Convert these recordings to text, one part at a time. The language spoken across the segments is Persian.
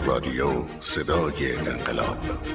رادیو صدای انقلاب.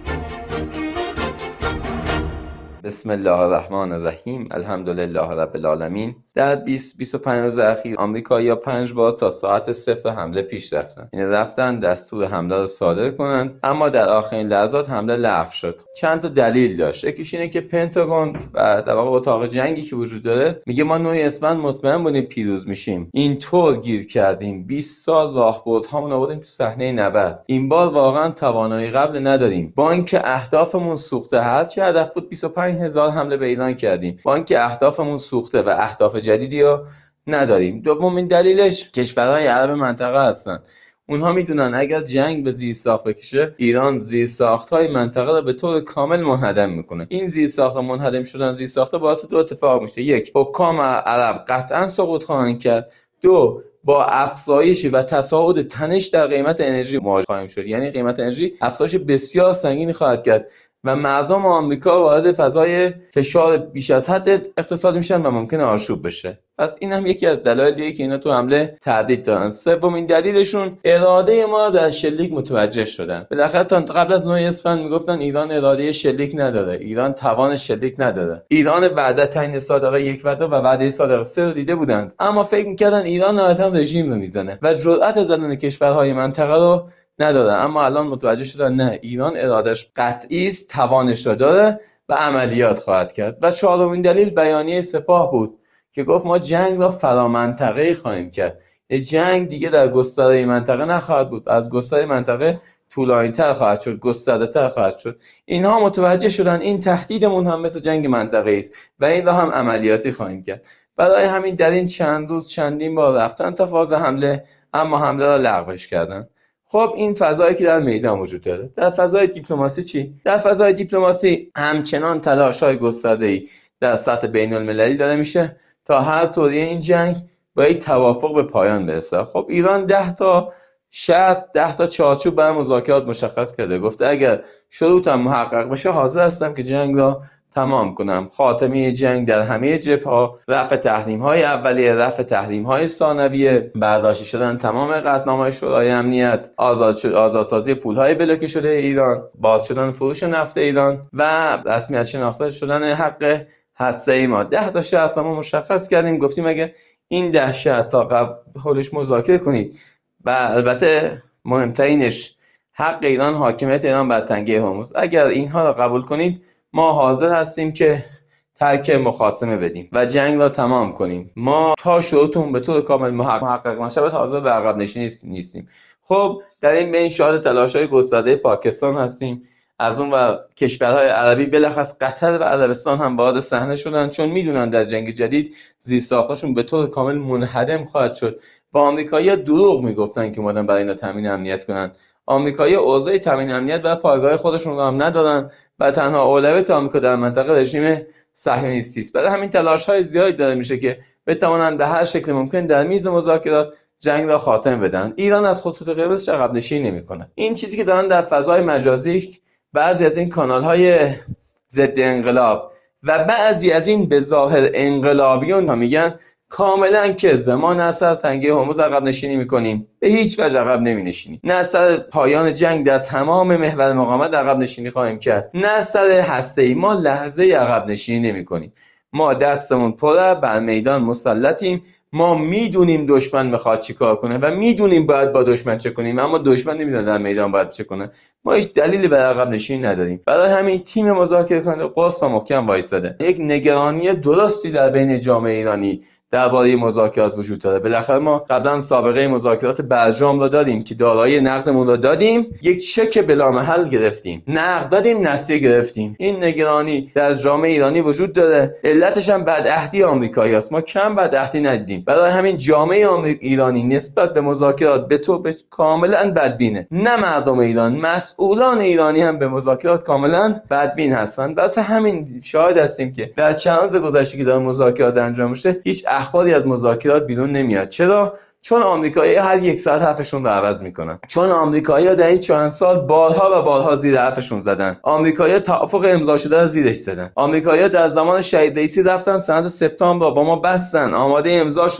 بسم الله الرحمن الرحیم. الحمدلله رب العالمین. در 20-25 روز اخیر آمریکایی‌ها 5 بار تا ساعت 0 حمله پیش رفتن. این رفتن دستور حمله رو صادر کنند، اما در آخرین لحظات حمله لغو شد. چند تا دلیل داشت. یکیش اینه که پنتاگون و در واقع اتاق جنگی که وجود داره میگه ما 9 اسفند مطمئن بودیم پیروز میشیم. اینطور گیر کردیم 20 سال راهبردهامون آوردیم تو صحنه نبرد. این بار واقعا توانایی قبل نداریم. بانک اهدافمون سوخته. هر چه هدف بود 25,000 حمله به ایران کردیم. بانک اهدافمون سوخته و اهداف جدیدی رو نداریم. دومین دلیلش کشورهای عرب منطقه هستن. اونها میدونن اگر جنگ به زیرساخت بکشه، ایران زیرساخت‌های منطقه رو به طور کامل منهدم میکنه. این زیرساخت‌ها منهدم شدن، زیرساخت‌ها باعث دو اتفاق میشه. یک، حکام عرب قطعا سقوط خواهند کرد. دو، با افزایش و تصاعد تنش در قیمت انرژی مواجه خواهیم شد. یعنی قیمت انرژی افزایش بسیار سنگینی خواهد کرد و مردم آمریکا وارد فضای فشار بیش از حد اقتصادی میشن و ممکنه آشوب بشه. پس این هم یکی از دلایلیه که اینا تو حمله تردید دارن. سومین دلیلشون اراده ما در شلیک متوجه شدن. بالاخره تا قبل از 9 اسفند میگفتن ایران اراده شلیک نداره، ایران توان شلیک نداره. ایران وعدتین صادقه 1 وعده و وعده صادقه 3 رو دیده بودند، اما فکر میکردن ایران نهایتا رژیم رو میزنه و جرأت زدن کشورهای منطقه رو نداره. اما الان متوجه شدن نه، ایران ارادش قطعی است، توانش را داره و عملیات خواهد کرد. و چهارمین دلیل بیانیه سپاه بود که گفت ما جنگ را فرامنطقه‌ای خواهیم کرد. جنگ دیگه در گستره منطقه نخواهد بود، از گستره منطقه طولانی‌تر خواهد شد، گسترده‌تر خواهد شد. اینها متوجه شدن این تهدیدمون هم مثل جنگ منطقه‌ای است و این را هم عملیاتی خواهیم کرد. برای همین در این چند روز چندین بار رفتن تا فاز حمله، اما حمله را لغوش کردن. خب این فضایی که در میدان وجود داره. در فضای دیپلماسی چی؟ در فضای دیپلماسی همچنان تلاش‌های گسترده‌ای در سطح بین‌المللی داره میشه تا هر طوری این جنگ با یک توافق به پایان برسه. خب ایران 10 تا شرط، 10 تا چارچوب برای مذاکرات مشخص کرده. گفته اگر شروطم محقق بشه حاضر هستم که جنگ را تمام کنم. خاتمه جنگ در همه جبهه‌ها، رفع تحریم‌های اولیه، رفع تحریم‌های ثانویه، برداشت شدن تمام قطعنامه‌های شورای امنیت، آزادسازی پول‌های بلوکه شده ایران، باز شدن فروش نفت ایران و رسمیت شناخته شدن حق هسته‌ای ما. 10 تا شرط ما مشخص کردیم، گفتیم اگه این 10 شرط تا قبلش مذاکره کنید و البته مهمترینش حق ایران، حاکمیت ایران بر تنگه هرمز، اگر اینها را قبول کنید ما حاضر هستیم که ترک مخاصمه بدیم و جنگ را تمام کنیم. ما تا شروطمون به طور کامل محقق نشه حاضر به عقب نشینی نیستیم. خب در این بین شاهد تلاش‌های گسترده پاکستان هستیم. از اون و کشورهای عربی بلخص قطر و عربستان هم وارد صحنه شدن، چون میدونن در جنگ جدید زیرساختاشون به طور کامل منهدم خواهد شد. با آمریکایی‌ها دروغ میگفتن که اومدن برای اینا تامین امنیت کنن. آمریکایی‌ها اوضاع تامین امنیت برای پایگاه خودشون رو هم ندارن و تنها اولویت آمریکا در منطقه رژیم صهیونیستی است. برای همین تلاش‌های زیادی داره میشه که بتوانند به هر شکل ممکن در میز مذاکرات جنگ را خاتمه بدن. ایران از خطوط قرمز عقب نشینی نمی‌کنه. این چیزی که دارن در فضای مجازی بعضی از این کانال‌های ضد انقلاب و بعضی از این به ظاهر انقلابیون میگن کاملا کذبه. ما نه سر تنگه هرمز عقب نشینی میکنیم، به هیچ وجه عقب نمی‌نشینیم. نه سر پایان جنگ در تمام محور مقاومت عقب نشینی خواهیم کرد، نه سر هسته‌ای. ما لحظه عقب نشینی نمی‌کنیم. ما دستمون پره، بر میدان مسلطیم. ما میدونیم دشمن میخواد چیکار کنه و میدونیم باید با دشمن چه کنیم، اما دشمن نمیدونه در میدان باید چه کنه. ما هیچ دلیلی برای عقب نشینی نداریم. برای همین تیم مذاکره کننده قرص و محکم وایساده. یک نگرانی درستی در بین جامعه ایرانی درباره مذاکرات وجود داره. بالاخره ما قبلا سابقه مذاکرات برجام رو دادیم که دارایی نقدمون رو دادیم، یک چک بلامحل گرفتیم، نقد دادیم، نسیه گرفتیم. این نگرانی در جامعه ایرانی وجود داره. علتش هم بدعهدی آمریکایی‌است. ما کم بدعهدی ندیدیم. برای همین جامعه ایرانی نسبت به مذاکرات به تو کاملا بدبینه. نه مردم ایران، مسئولان ایرانی هم به مذاکرات کاملا بدبین هستن. واسه همین شاهد هستیم که در چند روز گذشته که داره مذاکرات انجام میشه هیچ اخباری از مذاکرات بیرون نمیاد. چرا؟ چون آمریکایی‌ها هر یک ساعت حرفشون رو عوض میکنن. چون آمریکایی‌ها در این چند سال بارها و بارها زیر حرفشون زدن. آمریکایی‌ها توافق امضا شده رو زیرش زدن. آمریکایی‌ها در زمان شهید رئیسی رفتن سند سپتامبر با ما بستن، آماده امضا شد.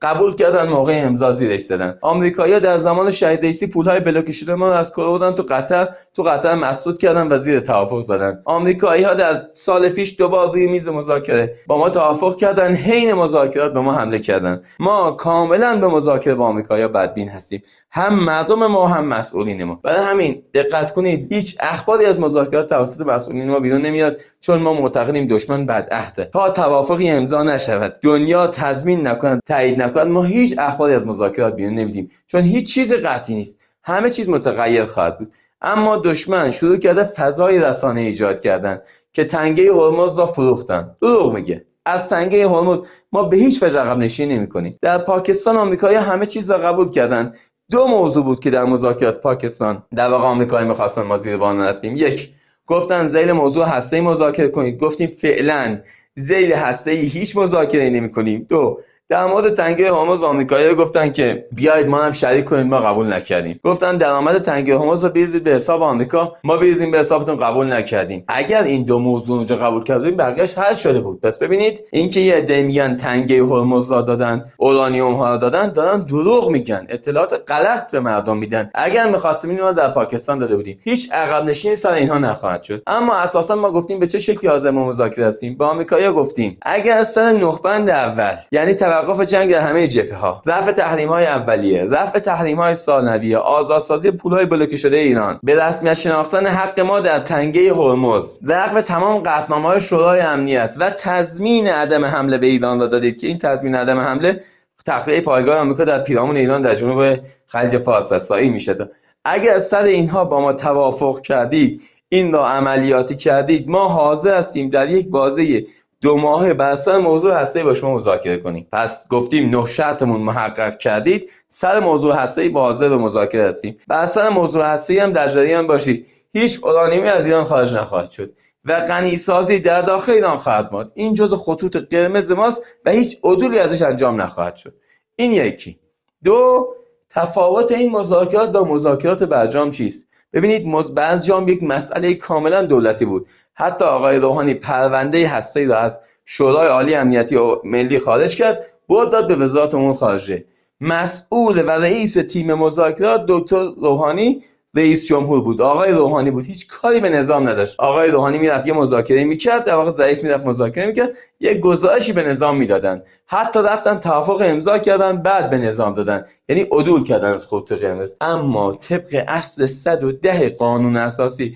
قبول کردن، موقع امضا زیرش زدن. آمریکایی‌ها در زمان شهید رئیسی پول‌های بلوکه شده ما رو از کره بردن تو قطر مسدود کردن و زیر توافق زدن. آمریکایی‌ها در سال پیش دوبار روی میز مذاکره با ما توافق کردن، حین مذاکرات به ما حمله کردن. ما کاملا به مذاکره با آمریکایی‌ها بدبین هستیم، هم مردم ما هم مسئولین ما. برای همین دقت کنید، هیچ اخباری از مذاکرات توسط مسئولین ما بیرون نمیاد، چون ما معتقدیم دشمن بدعهده. تا توافقی امضا نشود، دنیا تضمین نکند، تایید نکند، ما هیچ اخباری از مذاکرات بیرون نمیدیم، چون هیچ چیز قطعی نیست، همه چیز متغیر خواهد بود. اما دشمن شروع کرده فضای رسانه ایجاد کردن که تنگه هرمز را فروختن. دروغ میگه. از تنگه هرمز ما به هیچ وجه عقب نشینی نمی‌کنیم. در پاکستان آمریکایی‌ها همه چیز را قبول کردن. دو موضوع بود که در مذاکرات پاکستان در واقع آمریکایی می‌خواستن ما زیر بار نرفتیم. یک، گفتن ذیل موضوع هسته‌ای مذاکره کنید. گفتیم فعلا ذیل هسته‌ای هیچ مذاکره نمی‌کنیم. دو، در مورد تنگه هرمز آمریکایی‌ها گفتن که بیایید ما هم شریک کنید، ما قبول نکردیم. گفتن درآمد تنگه هرمز رو بریزید به حساب آمریکا، ما بریزیم به حسابتون، قبول نکردیم. اگر این دو موضوع اونجا قبول کردیم بقیه‌اش حل شده بود. پس ببینید اینکه یه عده میگن تنگه هرمز را دادن، اورانیوم ها را دادن، دارن دروغ میگن، اطلاعات غلط به مردم میدن. اگر می‌خواستیم اینو در پاکستان داده بودیم، هیچ عقب نشینی سر اینها نخواهد شد. اما اساسا ما گفتیم به چه شکلی حاضر مذاکره هستیم. با آمریکایی‌ها گفتیم اگر سر نخبند اول، یعنی توقف جنگ در همه جبهه‌ها، رفع تحریم‌های اولیه، رفع تحریم‌های ثانویه، آزادسازی پول‌های بلوکه شده ایران، به رسمیت شناختن حق ما در تنگه هرمز، رفع تمام قطعنامه‌های شورای امنیت و تضمین عدم حمله به ایران را دادید که این تضمین عدم حمله تخلیه پایگاه آمریکا در پیرامون ایران در جنوب خلیج فارس سایی میشه. اگر سر اینها با ما توافق کردید، این را عملیاتی کردید، ما حاضر هستیم در یک بازه 2 ماهه بر سر موضوع هسته‌ای با شما مذاکره کنیم. پس گفتیم 9 شرطمون محقق کردید، سر موضوع هسته‌ای با حاضر به مذاکره هستیم. بر سر موضوع هسته‌ای هم در جریان باشید، هیچ اورانیومی از ایران خارج نخواهد شد و غنی‌سازی در داخل ایران خواهد بود. این جزء خطوط قرمز ماست و هیچ عدولی ازش انجام نخواهد شد. این یکی. دو، تفاوت این مذاکرات با مذاکرات برجام چیست؟ ببینید، برجام یک مسئله کاملا دولتی بود. حتی آقای روحانی پرونده هسته‌ای را از شورای عالی امنیتی و ملی خارج کرد، برد داد به وزارت امور خارجه. مسئول و رئیس تیم مذاکرات دکتر روحانی رئیس جمهور بود، آقای روحانی بود، هیچ کاری به نظام نداشت. آقای روحانی میرفت یه مذاکره میکرد، در واقع ضعیف میرفت مذاکره میکرد، یه گزارشی به نظام میدادن، حتی رفتن توافق امضا کردن بعد به نظام دادن، یعنی عدول کردن از خط قرمز. اما طبق اصل 110 قانون اساسی،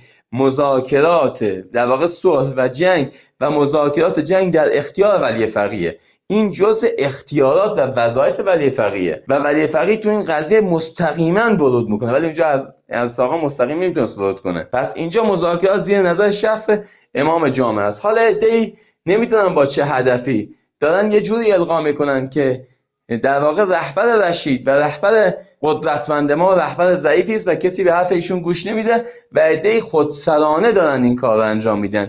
مذاکرات در واقع صلح و جنگ و مذاکرات جنگ در اختیار ولی فقیه. این جزء اختیارات و وظایف ولی فقیه و ولی فقیه تو این قضیه مستقیما ورود میکنه، ولی اونجا از ساقا مستقیم نمیتونه ورود کنه. پس اینجا مذاکرات زیر نظر شخص امام جامعه است. حالا عده‌ای نمیدونن با چه هدفی دارن یه جوری القا میکنن که در واقع رهبر رشید و رهبر قدرتمند ما رهبر ضعیفی است و کسی به حرف ایشون گوش نمیده و عده‌ای خودسرانه دارن این کار رو انجام میدن.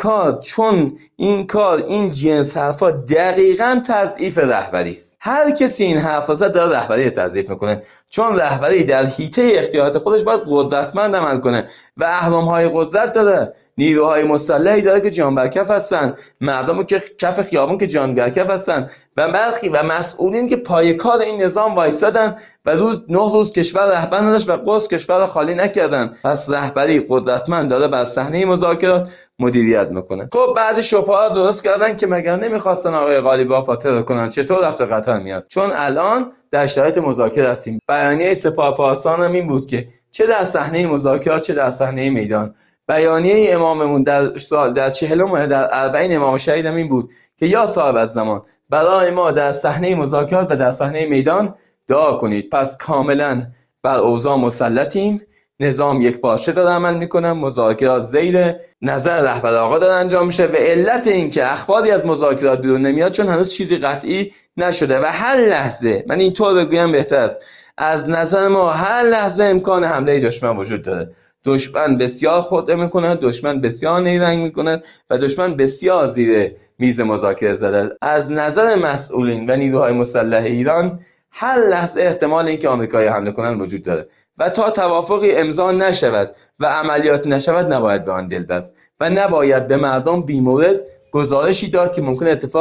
این جنس حرفا دقیقاً تضعیف رهبری است. هر کسی این حرفا زد داره رهبری تضعیف میکنه، چون رهبری در حیطه اختیارات خودش باید قدرتمند عمل کنه و اهرم‌های قدرت داره، نیروهای مسلحی داره که جان بر کف هستن، مردمو که کف خیابون که جان بر کف هستن و برخی و مسئولین که پای کار این نظام وایسادن و 9 روز کشور رهبر نداشت و قدس کشور را خالی نکردن. پس رهبری قدرتمند داره بر صحنه مذاکرات مدیریت میکنه. خب بعضی شبهات درست کردن که مگر نمیخواستن آقای غالیباف فاتحه کنن، چطور رفت قطر میاد؟ چون الان در شرایط مذاکره هستیم. بیانیه سپاه پاسداران هم این بود که چه در صحنه مذاکرات چه در صحنه میدان. بیانیه اماممون در 40 در 40 امام شهید هم این بود که یا صاحب الزمان برای ما در صحنه مذاکرات و در صحنه میدان دعا کنید. پس کاملا بر اوضاع مسلطیم، نظام یک پارچه داره عمل میکنه، مذاکرات زیر نظر رهبر آقا داره انجام میشه و علت این که اخباری از مذاکرات بیرون نمیاد چون هنوز چیزی قطعی نشده و هر لحظه، من اینطور بگویم بهتر است، از نظر ما هر لحظه امکان حمله دشمن وجود داره. دشمن بسیار خودعه میکنه، دشمن بسیار نیرنگ میکنه و دشمن بسیار زیر میز مذاکره زده. از نظر مسئولین و نیروهای مسلح ایران هر لحظه احتمال اینکه آمریکایی حمله کنن وجود داره و تا توافقی امضا نشود و عملیات نشود نباید به آن دل بست و نباید به مردم بیمورد گزارشی داد که ممکن اتفاق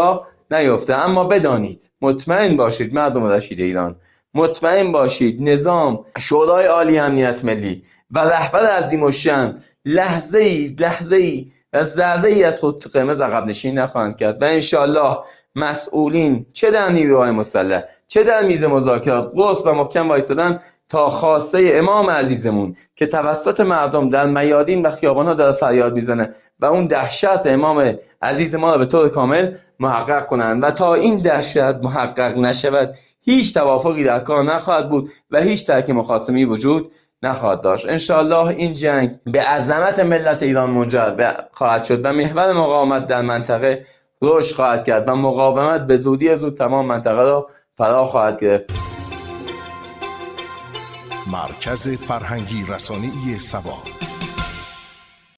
نیفته. اما بدانید، مطمئن باشید مردم رشید ایران، مطمئن باشید نظام، شورای عالی امنیت ملی و رهبر عظیم الشأن لحظه‌ای و ذره‌ای از خود قرمز عقب نشینی نخواهند کرد و انشالله مسئولین چه در نیروهای مسلح چه در میز مذاکرات قرص و محکم وایسادن تا خواسته امام عزیزمون که توسط مردم در میادین و خیابان‌ها داره فریاد میزنه و اون دهشت امام عزیز ما را به طور کامل محقق کنند و تا این دهشت محقق نشود هیچ توافقی در کار نخواهد بود و هیچ ترک مخاصمی وجود نخواهد داشت. انشالله این جنگ به عظمت ملت ایران منجر خواهد شد و محور مقاومت در منطقه رشد خواهد کرد و مقاومت به زودی زود تمام منطقه را فرا خواهد گرفت. مرکز فرهنگی رسانه‌ای سبا.